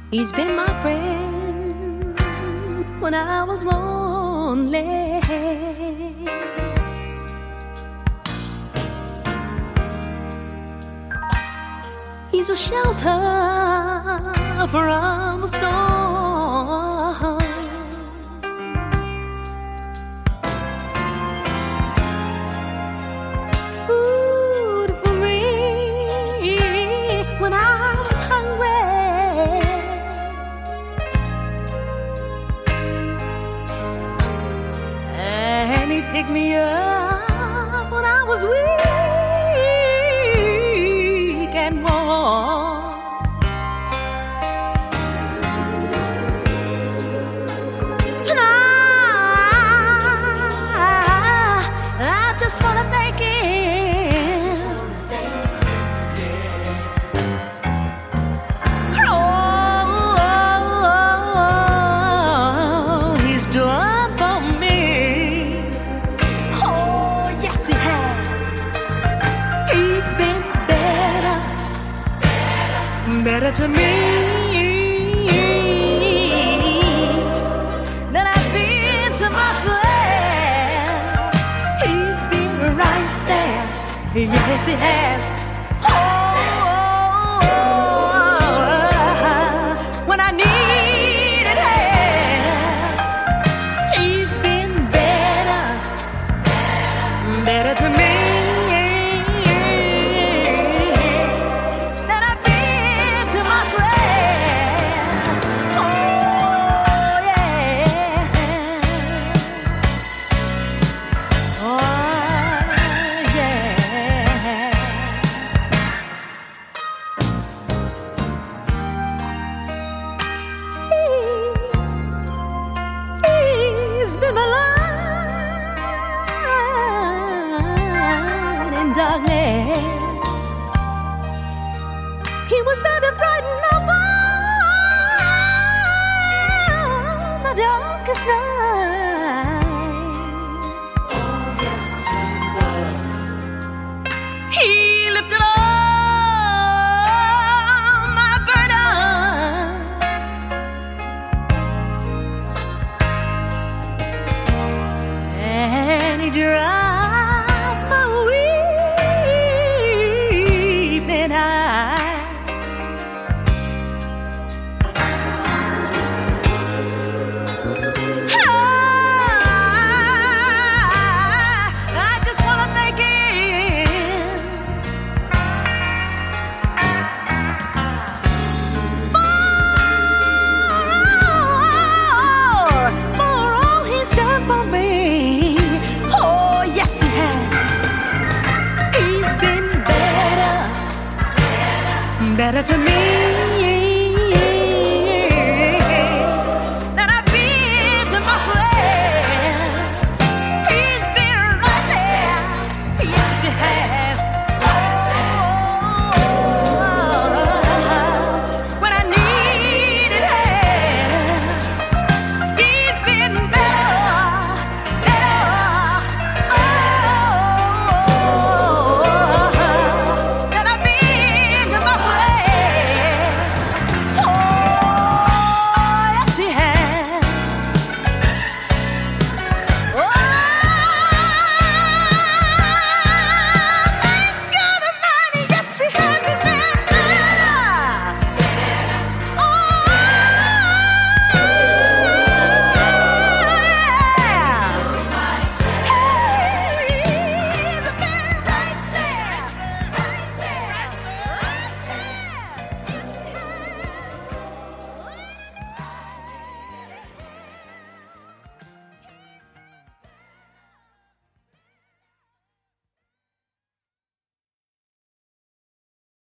He's been my friend when I was lonely. He's a shelter from the storm. Food for me when I was hungry. And he picked me up when I was weak and worn. And I just wanna thank him. Oh, he's done for me. Oh, yes, he has. He's been better to me than I've been to myself. He's been right there. Yes, he has. Oh, when I needed help, he's been better to me than I've been to myself. Oh, yeah. Oh, yeah. He's been my light in darkness. He was there to brighten up all the darkest night. Oh, yes, he was. He lifted all my burdens. And he dried my weeping eye. I just wanna thank him for all he's done for me. Oh, yes, he has. He's been better to me